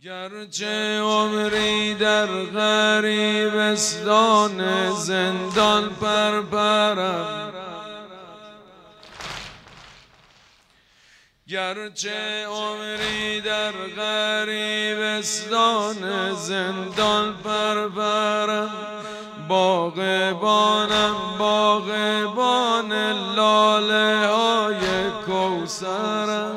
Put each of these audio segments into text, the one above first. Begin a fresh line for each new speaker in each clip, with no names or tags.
گرچه عمری در غریبستان زندان پرپرم، گرچه عمری در غریبستان زندان پرپرم، باغبانم باغبان لاله های کوثرم.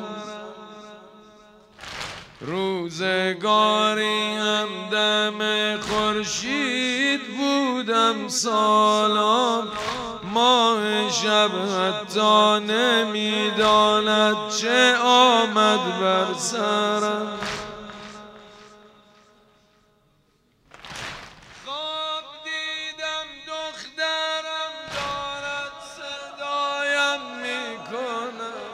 روزگاری هم دم خورشید بودم سالام، ماه شب حتی نمیداند چه آمد بر سرم. خواب دیدم دخترم دارد صدایم میکند،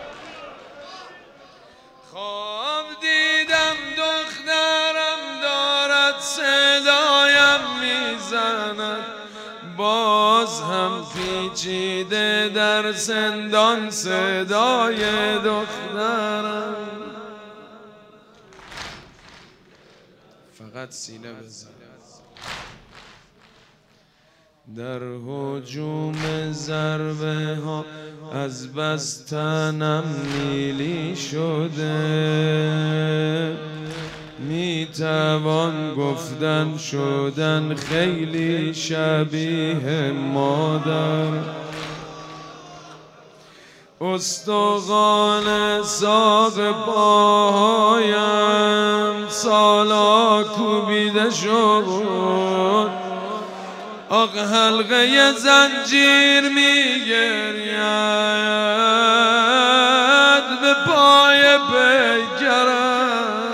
خواب دیدم دخترم دارد صدایم میزند، باز هم پیچیده در زندان صدای دخترم. فقط سینه بزن. در هجوم ضربه ها از بس تنم نیلی شده، میتوان گفتن شدن خیلی شبیه مادر. استخوان ساق پاهایم سالا کوبیده شد، آق حلقه زنجیر میگرید به پای پیکرم،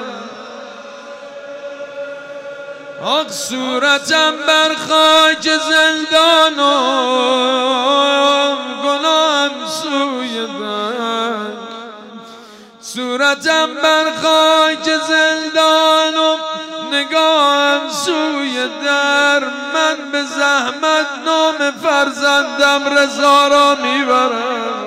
آق صورتم بر خاک زندان و گناهم سوی در، صورتم بر خاک زندان و نگاهم سوی در. من به زحمت نام فرزندم رضا را میبرم،